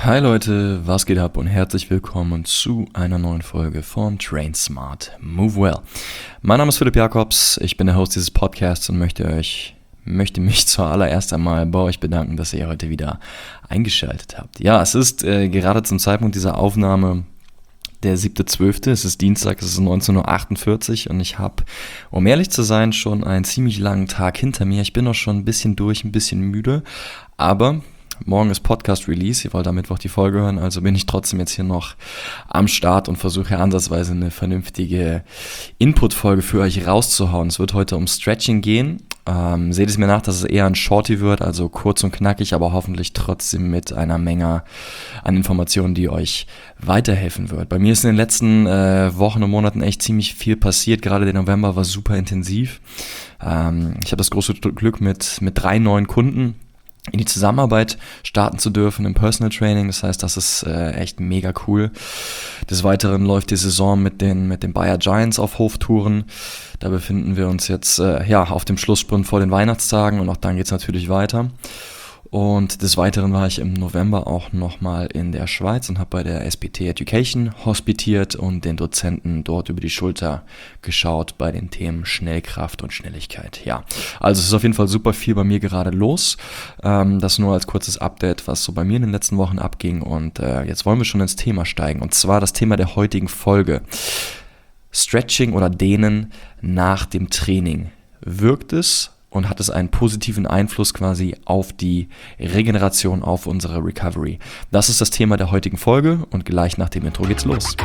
Hi Leute, was geht ab und herzlich willkommen zu einer neuen Folge von Train Smart, Move Well. Mein Name ist Philipp Jakobs, ich bin der Host dieses Podcasts und möchte mich zuallererst einmal bei euch bedanken, dass ihr heute wieder eingeschaltet habt. Ja, es ist gerade zum Zeitpunkt dieser Aufnahme der 7.12., es ist Dienstag, es ist 19.48 Uhr und ich habe, um ehrlich zu sein, schon einen ziemlich langen Tag hinter mir. Ich bin auch schon ein bisschen durch, ein bisschen müde, aber morgen ist Podcast-Release, ihr wollt am Mittwoch die Folge hören, also bin ich trotzdem jetzt hier noch am Start und versuche ansatzweise eine vernünftige Input-Folge für euch rauszuhauen. Es wird heute um Stretching gehen. Seht es mir nach, dass es eher ein Shorty wird, also kurz und knackig, aber hoffentlich trotzdem mit einer Menge an Informationen, die euch weiterhelfen wird. Bei mir ist in den letzten Wochen und Monaten echt ziemlich viel passiert, gerade der November war super intensiv. Ich habe das große Glück mit 3 neuen Kunden in die Zusammenarbeit starten zu dürfen im Personal Training. Das heißt, das ist echt mega cool. Des Weiteren läuft die Saison mit den Bayer Giants auf Hoftouren. Da befinden wir uns jetzt auf dem Schlusssprint vor den Weihnachtstagen und auch dann geht's natürlich weiter. Und des Weiteren war ich im November auch nochmal in der Schweiz und habe bei der SBT Education hospitiert und den Dozenten dort über die Schulter geschaut bei den Themen Schnellkraft und Schnelligkeit. Ja, also es ist auf jeden Fall super viel bei mir gerade los. Das nur als kurzes Update, was so bei mir in den letzten Wochen abging. Und jetzt wollen wir schon ins Thema steigen. Und zwar das Thema der heutigen Folge. Stretching oder Dehnen nach dem Training. Wirkt es? Und hat es einen positiven Einfluss quasi auf die Regeneration, auf unsere Recovery. Das ist das Thema der heutigen Folge und gleich nach dem Intro geht's los.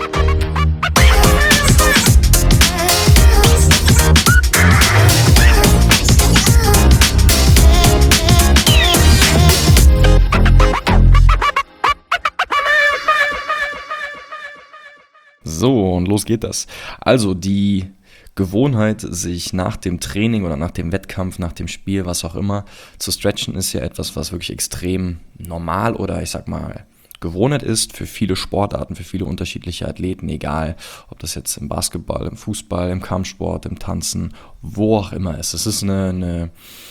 So, und los geht das. Also die Gewohnheit, sich nach dem Training oder nach dem Wettkampf, nach dem Spiel, was auch immer, zu stretchen, ist ja etwas, was wirklich extrem normal oder ich sag mal Gewohnheit ist für viele Sportarten, für viele unterschiedliche Athleten, egal ob das jetzt im Basketball, im Fußball, im Kampfsport, im Tanzen, wo auch immer ist. Es ist eine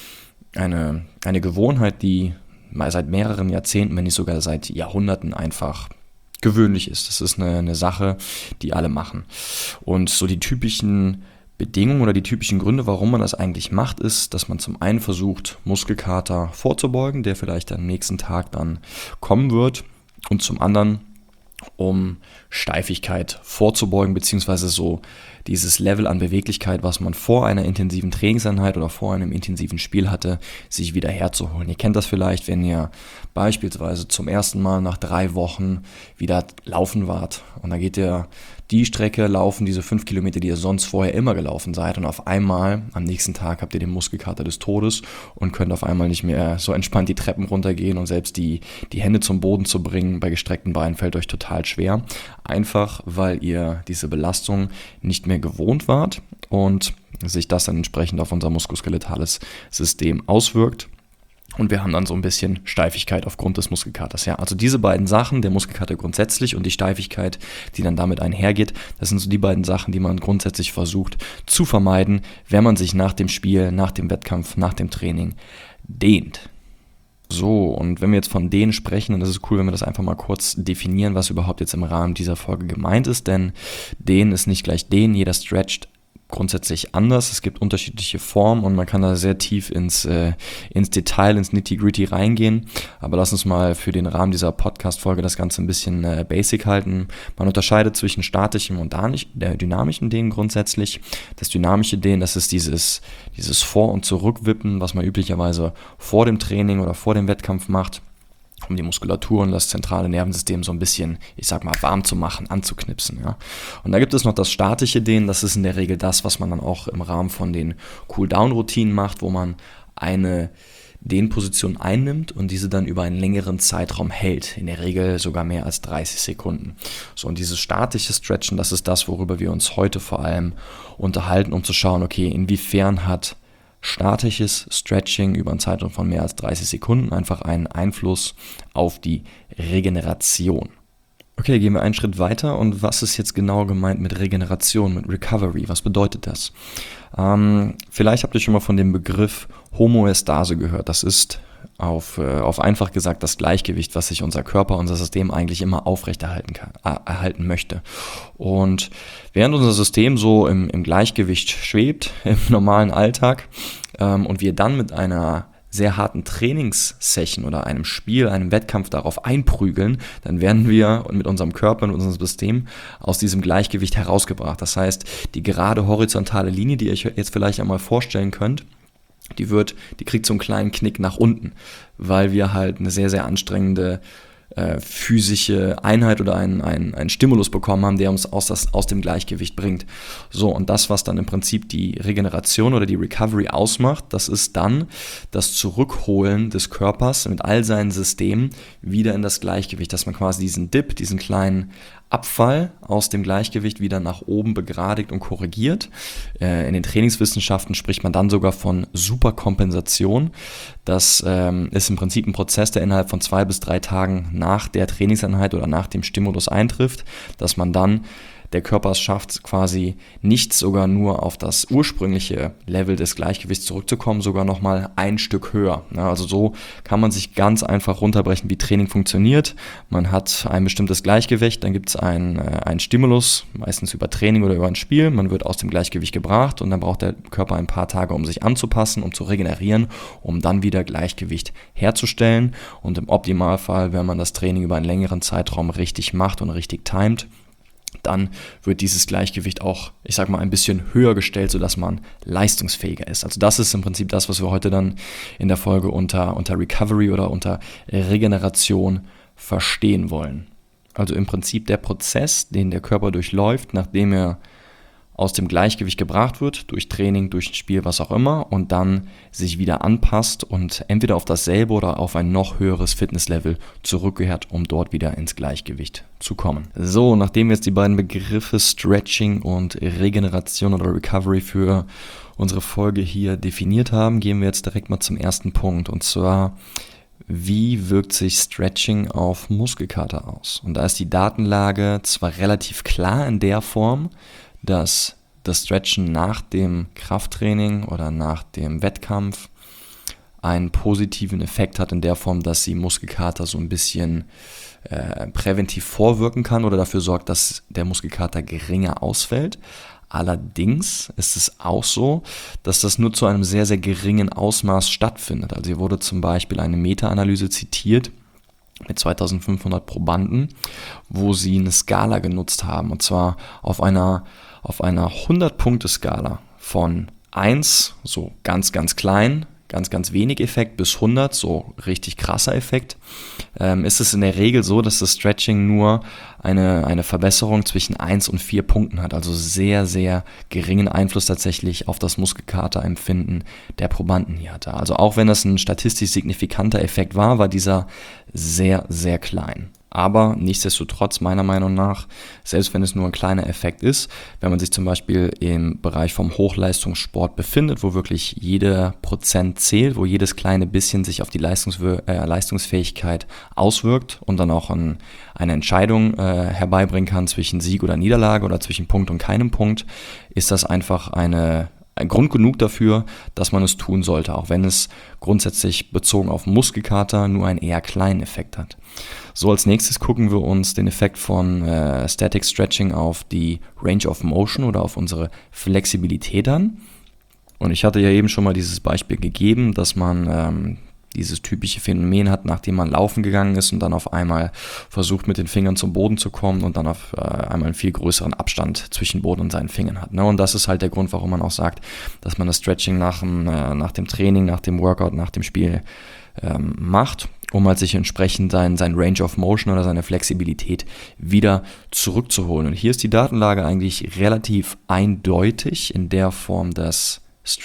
Gewohnheit, die seit mehreren Jahrzehnten, wenn nicht sogar seit Jahrhunderten einfach gewöhnlich ist. Das ist eine Sache, die alle machen. Und so die typischen Bedingungen oder die typischen Gründe, warum man das eigentlich macht, ist, dass man zum einen versucht, Muskelkater vorzubeugen, der vielleicht am nächsten Tag dann kommen wird, und zum anderen, um Steifigkeit vorzubeugen, beziehungsweise so dieses Level an Beweglichkeit, was man vor einer intensiven Trainingseinheit oder vor einem intensiven Spiel hatte, sich wieder herzuholen. Ihr kennt das vielleicht, wenn ihr beispielsweise zum ersten Mal nach 3 Wochen wieder laufen wart und da geht ihr die Strecke laufen, diese 5 Kilometer, die ihr sonst vorher immer gelaufen seid, und auf einmal am nächsten Tag habt ihr den Muskelkater des Todes und könnt auf einmal nicht mehr so entspannt die Treppen runtergehen und selbst die Hände zum Boden zu bringen bei gestreckten Beinen fällt euch total schwer. Einfach, weil ihr diese Belastung nicht mehr gewohnt wart und sich das dann entsprechend auf unser muskuloskeletales System auswirkt. Und wir haben dann so ein bisschen Steifigkeit aufgrund des Muskelkaters. Ja, also diese beiden Sachen, der Muskelkater grundsätzlich und die Steifigkeit, die dann damit einhergeht, das sind so die beiden Sachen, die man grundsätzlich versucht zu vermeiden, wenn man sich nach dem Spiel, nach dem Wettkampf, nach dem Training dehnt. So, und wenn wir jetzt von Dehnen sprechen, dann ist es cool, wenn wir das einfach mal kurz definieren, was überhaupt jetzt im Rahmen dieser Folge gemeint ist, denn Dehnen ist nicht gleich Dehnen, jeder stretcht grundsätzlich anders. Es gibt unterschiedliche Formen und man kann da sehr tief ins Detail, ins Nitty-Gritty reingehen. Aber lass uns mal für den Rahmen dieser Podcast-Folge das Ganze ein bisschen basic halten. Man unterscheidet zwischen statischem und dynamischem Dehnen grundsätzlich. Das dynamische Dehnen, das ist dieses Vor- und Zurückwippen, was man üblicherweise vor dem Training oder vor dem Wettkampf macht, um die Muskulatur und das zentrale Nervensystem so ein bisschen, ich sag mal, warm zu machen, anzuknipsen. Ja. Und da gibt es noch das statische Dehnen, das ist in der Regel das, was man dann auch im Rahmen von den Cool-Down-Routinen macht, wo man eine Dehnposition einnimmt und diese dann über einen längeren Zeitraum hält, in der Regel sogar mehr als 30 Sekunden. So, und dieses statische Stretchen, das ist das, worüber wir uns heute vor allem unterhalten, um zu schauen, okay, inwiefern hat statisches Stretching über einen Zeitraum von mehr als 30 Sekunden einfach einen Einfluss auf die Regeneration. Okay, gehen wir einen Schritt weiter. Und was ist jetzt genau gemeint mit Regeneration, mit Recovery? Was bedeutet das? Vielleicht habt ihr schon mal von dem Begriff Homöostase gehört. Das ist auf einfach gesagt das Gleichgewicht, was sich unser Körper, unser System eigentlich immer erhalten möchte. Und während unser System so im Gleichgewicht schwebt, im normalen Alltag, und wir dann mit einer sehr harten Trainingssession oder einem Spiel, einem Wettkampf darauf einprügeln, dann werden wir mit unserem Körper und unserem System aus diesem Gleichgewicht herausgebracht. Das heißt, die gerade horizontale Linie, die ihr euch jetzt vielleicht einmal vorstellen könnt, die kriegt so einen kleinen Knick nach unten, weil wir halt eine sehr, sehr anstrengende physische Einheit oder einen Stimulus bekommen haben, der uns aus dem Gleichgewicht bringt. So, und das, was dann im Prinzip die Regeneration oder die Recovery ausmacht, das ist dann das Zurückholen des Körpers mit all seinen Systemen wieder in das Gleichgewicht, dass man quasi diesen Dip, diesen kleinen Abfall aus dem Gleichgewicht wieder nach oben begradigt und korrigiert. In den Trainingswissenschaften spricht man dann sogar von Superkompensation. Das ist im Prinzip ein Prozess, der innerhalb von 2 bis 3 Tagen nach der Trainingseinheit oder nach dem Stimulus eintrifft, dass man dann der Körper es schafft, quasi nicht sogar nur auf das ursprüngliche Level des Gleichgewichts zurückzukommen, sogar nochmal ein Stück höher. Ja, also so kann man sich ganz einfach runterbrechen, wie Training funktioniert. Man hat ein bestimmtes Gleichgewicht, dann gibt es einen Stimulus, meistens über Training oder über ein Spiel. Man wird aus dem Gleichgewicht gebracht und dann braucht der Körper ein paar Tage, um sich anzupassen, um zu regenerieren, um dann wieder Gleichgewicht herzustellen. Und im Optimalfall, wenn man das Training über einen längeren Zeitraum richtig macht und richtig timet, dann wird dieses Gleichgewicht auch, ich sag mal, ein bisschen höher gestellt, sodass man leistungsfähiger ist. Also das ist im Prinzip das, was wir heute dann in der Folge unter Recovery oder unter Regeneration verstehen wollen. Also im Prinzip der Prozess, den der Körper durchläuft, nachdem er aus dem Gleichgewicht gebracht wird, durch Training, durch ein Spiel, was auch immer, und dann sich wieder anpasst und entweder auf dasselbe oder auf ein noch höheres Fitnesslevel zurückkehrt, um dort wieder ins Gleichgewicht zu kommen. So, nachdem wir jetzt die beiden Begriffe Stretching und Regeneration oder Recovery für unsere Folge hier definiert haben, gehen wir jetzt direkt mal zum ersten Punkt, und zwar: Wie wirkt sich Stretching auf Muskelkater aus? Und da ist die Datenlage zwar relativ klar in der Form, dass das Stretchen nach dem Krafttraining oder nach dem Wettkampf einen positiven Effekt hat in der Form, dass sie Muskelkater so ein bisschen präventiv vorwirken kann oder dafür sorgt, dass der Muskelkater geringer ausfällt. Allerdings ist es auch so, dass das nur zu einem sehr, sehr geringen Ausmaß stattfindet. Also hier wurde zum Beispiel eine Meta-Analyse zitiert mit 2500 Probanden, wo sie eine Skala genutzt haben, und zwar auf einer 100-Punkte-Skala von 1, so ganz, ganz klein, ganz, ganz wenig Effekt, bis 100, so richtig krasser Effekt, ist es in der Regel so, dass das Stretching nur eine Verbesserung zwischen 1 und 4 Punkten hat, also sehr, sehr geringen Einfluss tatsächlich auf das Muskelkaterempfinden der Probanden hier hatte. Also auch wenn das ein statistisch signifikanter Effekt war, war dieser sehr, sehr klein. Aber nichtsdestotrotz, meiner Meinung nach, selbst wenn es nur ein kleiner Effekt ist, wenn man sich zum Beispiel im Bereich vom Hochleistungssport befindet, wo wirklich jeder Prozent zählt, wo jedes kleine bisschen sich auf die Leistungsfähigkeit auswirkt und dann auch eine Entscheidung herbeibringen kann zwischen Sieg oder Niederlage oder zwischen Punkt und keinem Punkt, ist das einfach ein Grund genug dafür, dass man es tun sollte, auch wenn es grundsätzlich bezogen auf Muskelkater nur einen eher kleinen Effekt hat. So, als nächstes gucken wir uns den Effekt von Static Stretching auf die Range of Motion oder auf unsere Flexibilität an. Und ich hatte ja eben schon mal dieses Beispiel gegeben, dass man dieses typische Phänomen hat, nachdem man laufen gegangen ist und dann auf einmal versucht, mit den Fingern zum Boden zu kommen und dann auf einmal einen viel größeren Abstand zwischen Boden und seinen Fingern hat. Ne? Und das ist halt der Grund, warum man auch sagt, dass man das Stretching nach dem Training, nach dem Workout, nach dem Spiel macht, um halt sich entsprechend sein Range of Motion oder seine Flexibilität wieder zurückzuholen. Und hier ist die Datenlage eigentlich relativ eindeutig in der Form, dass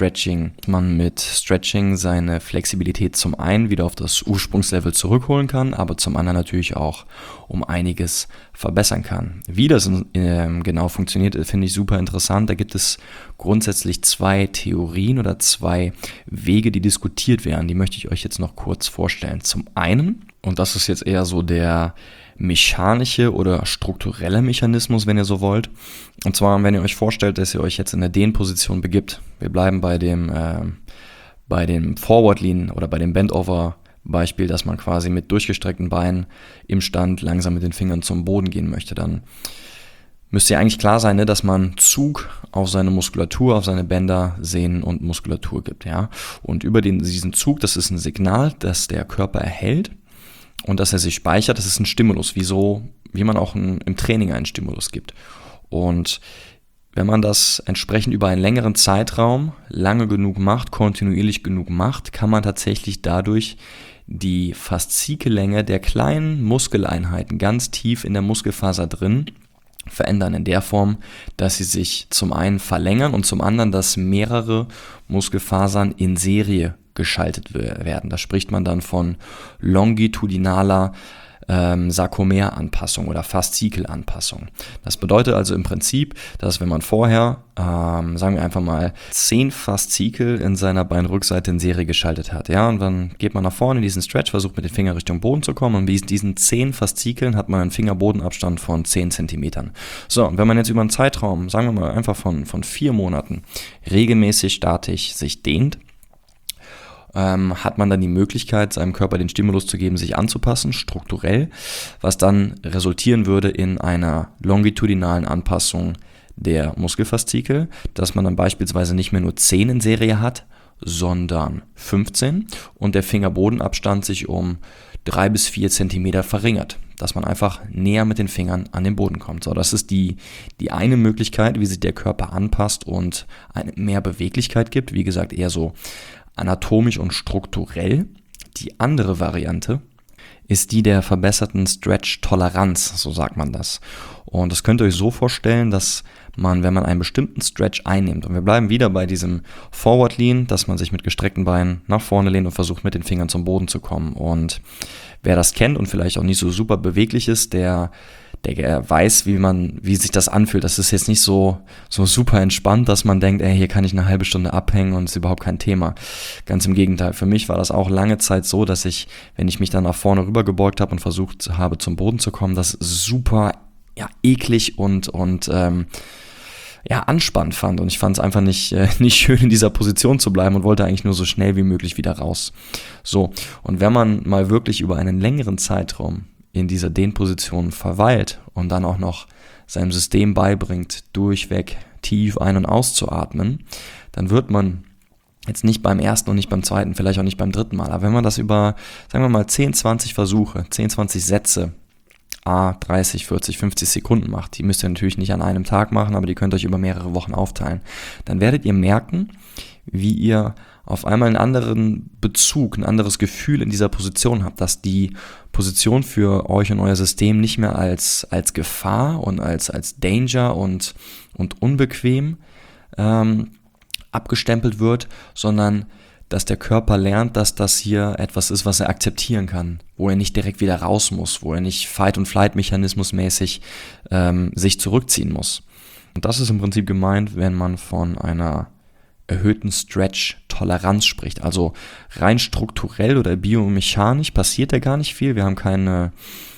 man mit Stretching seine Flexibilität zum einen wieder auf das Ursprungslevel zurückholen kann, aber zum anderen natürlich auch um einiges verbessern kann. Wie das genau funktioniert, finde ich super interessant. Da gibt es grundsätzlich 2 Theorien oder 2 Wege, die diskutiert werden. Die möchte ich euch jetzt noch kurz vorstellen. Zum einen, und das ist jetzt eher so der mechanische oder strukturelle Mechanismus, wenn ihr so wollt. Und zwar, wenn ihr euch vorstellt, dass ihr euch jetzt in der Dehnposition begibt. Wir bleiben bei dem Forward Lean oder bei dem Bend over Beispiel, dass man quasi mit durchgestreckten Beinen im Stand langsam mit den Fingern zum Boden gehen möchte, dann müsste ja eigentlich klar sein, ne, dass man Zug auf seine Muskulatur, auf seine Bänder, Sehnen und Muskulatur gibt. Ja? Und über diesen Zug, das ist ein Signal, das der Körper erhält und dass er sich speichert, das ist ein Stimulus, wie man auch im Training einen Stimulus gibt. Und wenn man das entsprechend über einen längeren Zeitraum lange genug macht, kontinuierlich genug macht, kann man tatsächlich dadurch die Faszikellänge der kleinen Muskeleinheiten ganz tief in der Muskelfaser drin verändern, in der Form, dass sie sich zum einen verlängern und zum anderen, dass mehrere Muskelfasern in Serie geschaltet werden. Da spricht man dann von longitudinaler Sarkomeranpassung oder Faszikelanpassung. Das bedeutet also im Prinzip, dass wenn man vorher, sagen wir einfach mal, 10 Faszikel in seiner Beinrückseite in Serie geschaltet hat, ja, und dann geht man nach vorne in diesen Stretch, versucht mit den Fingern Richtung Boden zu kommen und mit diesen 10 Faszikeln hat man einen Fingerbodenabstand von 10 cm. So, und wenn man jetzt über einen Zeitraum, sagen wir mal einfach von 4 Monaten, regelmäßig statisch sich dehnt, hat man dann die Möglichkeit, seinem Körper den Stimulus zu geben, sich anzupassen, strukturell, was dann resultieren würde in einer longitudinalen Anpassung der Muskelfaszikel, dass man dann beispielsweise nicht mehr nur 10 in Serie hat, sondern 15 und der Fingerbodenabstand sich um 3 bis 4 Zentimeter verringert, dass man einfach näher mit den Fingern an den Boden kommt. So, das ist die eine Möglichkeit, wie sich der Körper anpasst und eine mehr Beweglichkeit gibt, wie gesagt eher so anatomisch und strukturell. Die andere Variante ist die der verbesserten Stretch-Toleranz, so sagt man das. Und das könnt ihr euch so vorstellen, dass man, wenn man einen bestimmten Stretch einnimmt, und wir bleiben wieder bei diesem Forward Lean, dass man sich mit gestreckten Beinen nach vorne lehnt und versucht mit den Fingern zum Boden zu kommen. Und wer das kennt und vielleicht auch nicht so super beweglich ist, der weiß, wie sich das anfühlt. Das ist jetzt nicht so super entspannt, dass man denkt, hier kann ich eine halbe Stunde abhängen und ist überhaupt kein Thema. Ganz im Gegenteil. Für mich war das auch lange Zeit so, dass ich, wenn ich mich dann nach vorne rüber gebeugt habe und versucht habe, zum Boden zu kommen, das super eklig und anspannend fand. Und ich fand es einfach nicht schön, in dieser Position zu bleiben und wollte eigentlich nur so schnell wie möglich wieder raus. So, und wenn man mal wirklich über einen längeren Zeitraum in dieser Dehnposition verweilt und dann auch noch seinem System beibringt, durchweg tief ein- und auszuatmen, dann wird man jetzt nicht beim ersten und nicht beim zweiten, vielleicht auch nicht beim dritten Mal, aber wenn man das über, sagen wir mal, 10, 20 Versuche, 10, 20 Sätze, 30, 40, 50 Sekunden macht, die müsst ihr natürlich nicht an einem Tag machen, aber die könnt ihr euch über mehrere Wochen aufteilen, dann werdet ihr merken, wie ihr auf einmal einen anderen Bezug, ein anderes Gefühl in dieser Position habt, dass die Position für euch und euer System nicht mehr als Gefahr und als Danger und unbequem abgestempelt wird, sondern dass der Körper lernt, dass das hier etwas ist, was er akzeptieren kann, wo er nicht direkt wieder raus muss, wo er nicht Fight- und Flight-Mechanismus mäßig sich zurückziehen muss. Und das ist im Prinzip gemeint, wenn man von einer erhöhten Stretch-Toleranz spricht. Also rein strukturell oder biomechanisch passiert da gar nicht viel. Wir haben keine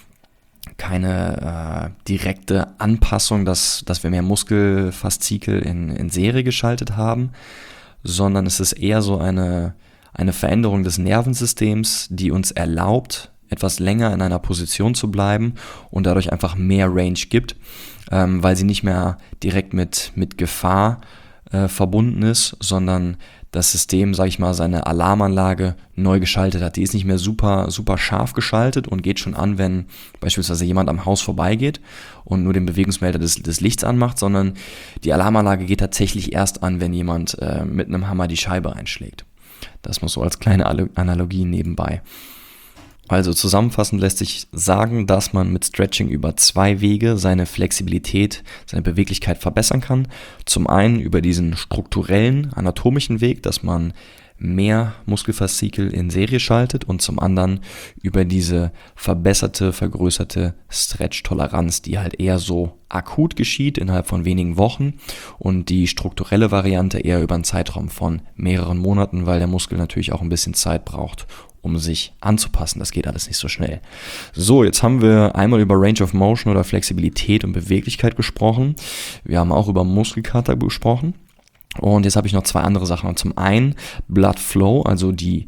direkte Anpassung, dass wir mehr Muskelfaszikel in Serie geschaltet haben, sondern es ist eher so eine Veränderung des Nervensystems, die uns erlaubt, etwas länger in einer Position zu bleiben und dadurch einfach mehr Range gibt, weil sie nicht mehr direkt mit Gefahr verbunden ist, sondern das System, sage ich mal, seine Alarmanlage neu geschaltet hat. Die ist nicht mehr super scharf geschaltet und geht schon an, wenn beispielsweise jemand am Haus vorbeigeht und nur den Bewegungsmelder des Lichts anmacht, sondern die Alarmanlage geht tatsächlich erst an, wenn jemand mit einem Hammer die Scheibe einschlägt. Das muss so als kleine Analogie nebenbei. Also zusammenfassend lässt sich sagen, dass man mit Stretching über 2 Wege seine Flexibilität, seine Beweglichkeit verbessern kann. Zum einen über diesen strukturellen, anatomischen Weg, dass man mehr Muskelfaszikel in Serie schaltet und zum anderen über diese verbesserte, vergrößerte Stretch-Toleranz, die halt eher so akut geschieht innerhalb von wenigen Wochen und die strukturelle Variante eher über einen Zeitraum von mehreren Monaten, weil der Muskel natürlich auch ein bisschen Zeit braucht, um sich anzupassen. Das geht alles nicht so schnell. So, jetzt haben wir einmal über Range of Motion oder Flexibilität und Beweglichkeit gesprochen. Wir haben auch über Muskelkater gesprochen. Und jetzt habe ich noch zwei andere Sachen. Und zum einen Blood Flow, also die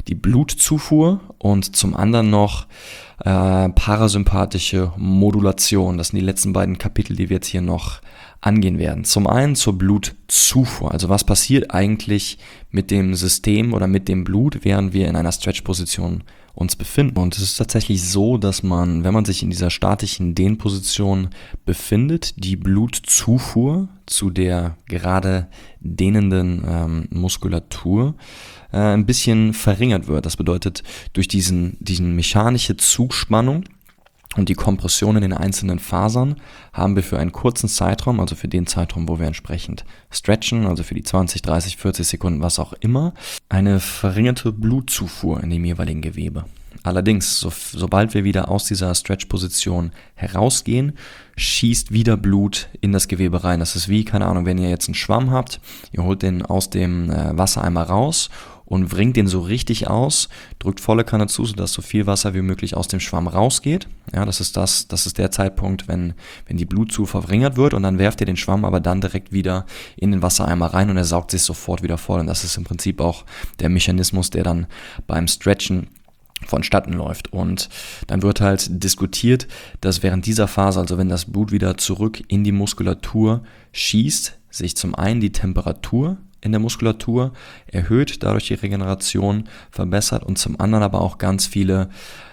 Blutzufuhr, und zum anderen noch parasympathische Modulation. Das sind die letzten beiden Kapitel, die wir jetzt hier noch angehen werden. Zum einen zur Blutzufuhr. Also was passiert eigentlich mit dem System oder mit dem Blut, während wir in einer Stretch-Position uns befinden. Und es ist tatsächlich so, dass man, wenn man sich in dieser statischen Dehnposition befindet, die Blutzufuhr zu der gerade dehnenden Muskulatur ein bisschen verringert wird. Das bedeutet, durch diesen mechanische Zugspannung und die Kompression in den einzelnen Fasern haben wir für einen kurzen Zeitraum, also für den Zeitraum, wo wir entsprechend stretchen, also für die 20, 30, 40 Sekunden, was auch immer, eine verringerte Blutzufuhr in dem jeweiligen Gewebe. Allerdings, sobald wir wieder aus dieser Stretch-Position herausgehen, schießt wieder Blut in das Gewebe rein. Das ist wie, keine Ahnung, wenn ihr jetzt einen Schwamm habt, ihr holt den aus dem Wassereimer raus und wringt den so richtig aus, drückt volle Kanne zu, sodass so viel Wasser wie möglich aus dem Schwamm rausgeht. Ja, das ist der Zeitpunkt, wenn die Blutzufuhr verringert wird, und dann werft ihr den Schwamm aber dann direkt wieder in den Wassereimer rein und er saugt sich sofort wieder voll. Und das ist im Prinzip auch der Mechanismus, der dann beim Stretchen vonstatten läuft. Und dann wird halt diskutiert, dass während dieser Phase, also wenn das Blut wieder zurück in die Muskulatur schießt, sich zum einen die Temperatur in der Muskulatur erhöht, dadurch die Regeneration verbessert, und zum anderen aber auch ganz viele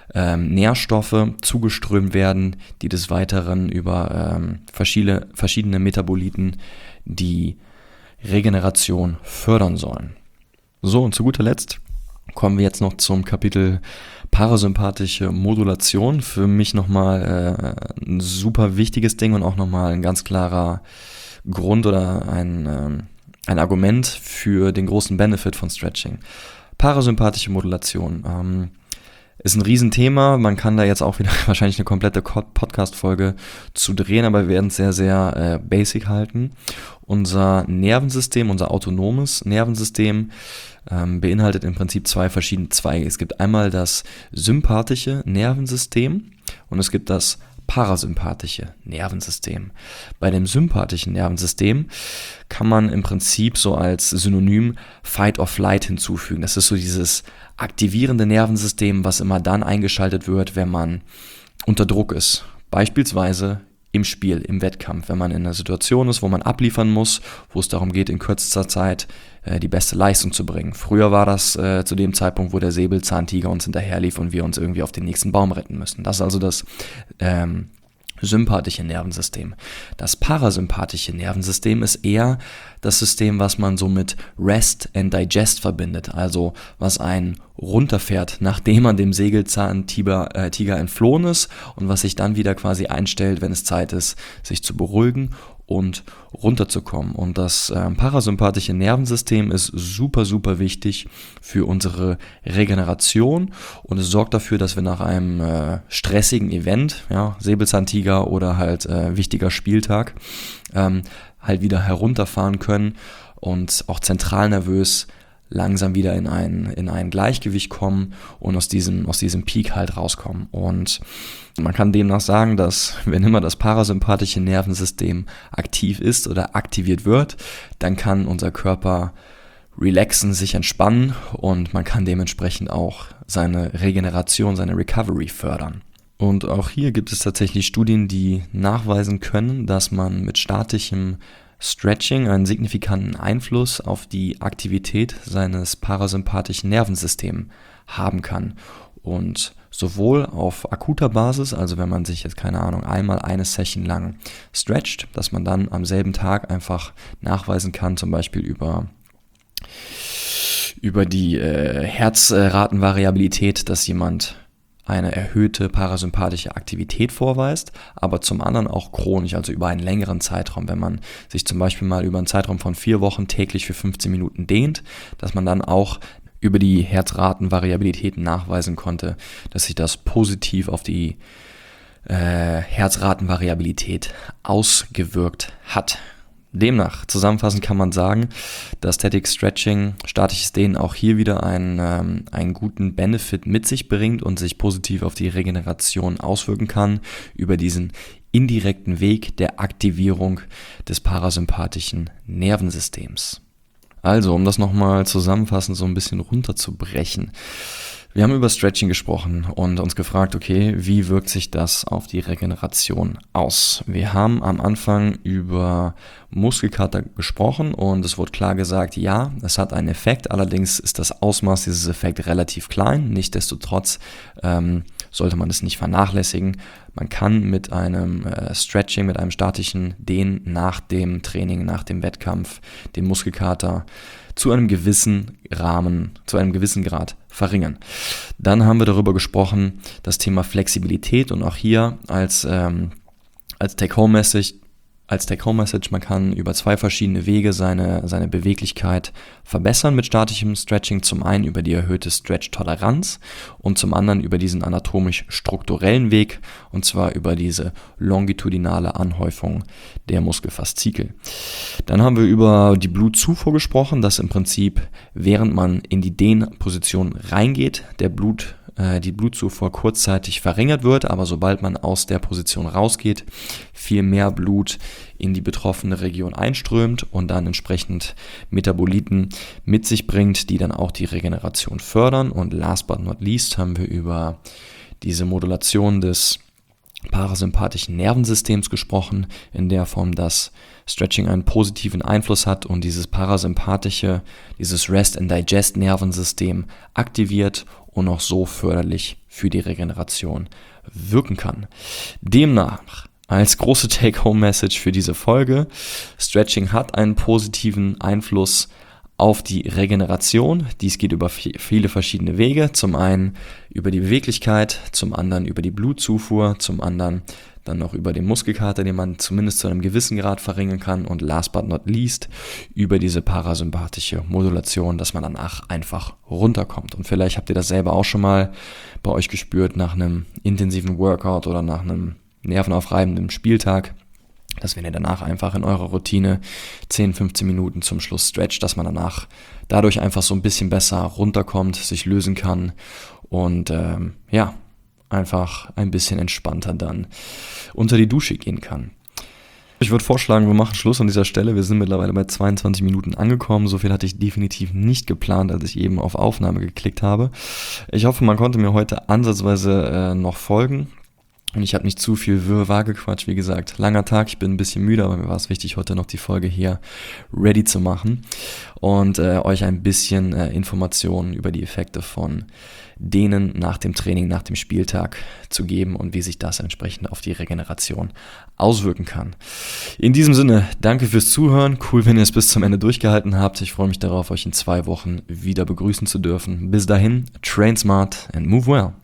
Nährstoffe zugeströmt werden, die des Weiteren über verschiedene Metaboliten die Regeneration fördern sollen. So, und zu guter Letzt kommen wir jetzt noch zum Kapitel parasympathische Modulation. Für mich nochmal ein super wichtiges Ding und auch nochmal ein ganz klarer Grund oder ein Argument für den großen Benefit von Stretching. Parasympathische Modulation ist ein Riesenthema. Man kann da jetzt auch wieder wahrscheinlich eine komplette Podcast-Folge zu drehen, aber wir werden es sehr, sehr basic halten. Unser Nervensystem, unser autonomes Nervensystem beinhaltet im Prinzip zwei verschiedene Zweige. Es gibt einmal das sympathische Nervensystem und es gibt das parasympathische Nervensystem. Bei dem sympathischen Nervensystem kann man im Prinzip so als Synonym Fight or Flight hinzufügen. Das ist so dieses aktivierende Nervensystem, was immer dann eingeschaltet wird, wenn man unter Druck ist. Beispielsweise im Spiel, im Wettkampf, wenn man in einer Situation ist, wo man abliefern muss, wo es darum geht, in kürzester Zeit die beste Leistung zu bringen. Früher war das zu dem Zeitpunkt, wo der Säbelzahntiger uns hinterherlief und wir uns irgendwie auf den nächsten Baum retten müssen. Das ist also das sympathische Nervensystem. Das parasympathische Nervensystem ist eher das System, was man so mit Rest and Digest verbindet, also was einen runterfährt, nachdem man dem Säbelzahntiger entflohen ist, und was sich dann wieder quasi einstellt, wenn es Zeit ist, sich zu beruhigen und runterzukommen. Und das parasympathische Nervensystem ist super, super wichtig für unsere Regeneration, und es sorgt dafür, dass wir nach einem stressigen Event, ja, Säbelzahntiger oder halt wichtiger Spieltag, halt wieder herunterfahren können und auch zentral nervös langsam wieder in ein Gleichgewicht kommen und aus diesem Peak halt rauskommen. Und man kann demnach sagen, dass wenn immer das parasympathische Nervensystem aktiv ist oder aktiviert wird, dann kann unser Körper relaxen, sich entspannen, und man kann dementsprechend auch seine Regeneration, seine Recovery fördern. Und auch hier gibt es tatsächlich Studien, die nachweisen können, dass man mit statischem Stretching einen signifikanten Einfluss auf die Aktivität seines parasympathischen Nervensystems haben kann. Und sowohl auf akuter Basis, also wenn man sich jetzt, keine Ahnung, einmal eine Session lang stretcht, dass man dann am selben Tag einfach nachweisen kann, zum Beispiel über die Herzratenvariabilität, dass jemand eine erhöhte parasympathische Aktivität vorweist, aber zum anderen auch chronisch, also über einen längeren Zeitraum. Wenn man sich zum Beispiel mal über einen Zeitraum von 4 Wochen täglich für 15 Minuten dehnt, dass man dann auch über die Herzratenvariabilitäten nachweisen konnte, dass sich das positiv auf die Herzratenvariabilität ausgewirkt hat. Demnach, zusammenfassend kann man sagen, dass Static Stretching, statisches Dehnen, auch hier wieder einen guten Benefit mit sich bringt und sich positiv auf die Regeneration auswirken kann über diesen indirekten Weg der Aktivierung des parasympathischen Nervensystems. Also, um das nochmal zusammenfassend so ein bisschen runterzubrechen. Wir haben über Stretching gesprochen und uns gefragt, okay, wie wirkt sich das auf die Regeneration aus? Wir haben am Anfang über Muskelkater gesprochen und es wurde klar gesagt, ja, es hat einen Effekt, allerdings ist das Ausmaß dieses Effekts relativ klein. Nichtsdestotrotz sollte man es nicht vernachlässigen. Man kann mit einem Stretching, mit einem statischen Dehnen nach dem Training, nach dem Wettkampf den Muskelkater zu einem gewissen Grad verringern. Dann haben wir darüber gesprochen, das Thema Flexibilität und auch hier als Take-Home-Message, man kann über 2 verschiedene Wege seine Beweglichkeit verbessern mit statischem Stretching. Zum einen über die erhöhte Stretch-Toleranz und zum anderen über diesen anatomisch-strukturellen Weg, und zwar über diese longitudinale Anhäufung der Muskelfaszikel. Dann haben wir über die Blutzufuhr gesprochen, dass im Prinzip, während man in die Dehnposition reingeht, die Blutzufuhr kurzzeitig verringert wird, aber sobald man aus der Position rausgeht, viel mehr Blut in die betroffene Region einströmt und dann entsprechend Metaboliten mit sich bringt, die dann auch die Regeneration fördern. Und last but not least haben wir über diese Modulation des parasympathischen Nervensystems gesprochen, in der Form, dass Stretching einen positiven Einfluss hat und dieses dieses Rest-and-Digest-Nervensystem aktiviert und auch so förderlich für die Regeneration wirken kann. Demnach, als große Take-Home-Message für diese Folge: Stretching hat einen positiven Einfluss auf die Regeneration. Dies geht über viele verschiedene Wege. Zum einen über die Beweglichkeit, zum anderen über die Blutzufuhr, zum anderen dann noch über den Muskelkater, den man zumindest zu einem gewissen Grad verringern kann, und last but not least über diese parasympathische Modulation, dass man danach einfach runterkommt. Und vielleicht habt ihr das selber auch schon mal bei euch gespürt nach einem intensiven Workout oder nach einem nervenaufreibenden Spieltag, dass wenn ihr danach einfach in eurer Routine 10, 15 Minuten zum Schluss stretcht, dass man danach dadurch einfach so ein bisschen besser runterkommt, sich lösen kann und einfach ein bisschen entspannter dann unter die Dusche gehen kann. Ich würde vorschlagen, wir machen Schluss an dieser Stelle. Wir sind mittlerweile bei 22 Minuten angekommen. So viel hatte ich definitiv nicht geplant, als ich eben auf Aufnahme geklickt habe. Ich hoffe, man konnte mir heute ansatzweise noch folgen. Und ich habe nicht zu viel Wirrwarr gequatscht. Wie gesagt, langer Tag, ich bin ein bisschen müde, aber mir war es wichtig, heute noch die Folge hier ready zu machen und euch ein bisschen Informationen über die Effekte von Dehnen nach dem Training, nach dem Spieltag zu geben und wie sich das entsprechend auf die Regeneration auswirken kann. In diesem Sinne, danke fürs Zuhören. Cool, wenn ihr es bis zum Ende durchgehalten habt. Ich freue mich darauf, euch in 2 Wochen wieder begrüßen zu dürfen. Bis dahin, train smart and move well.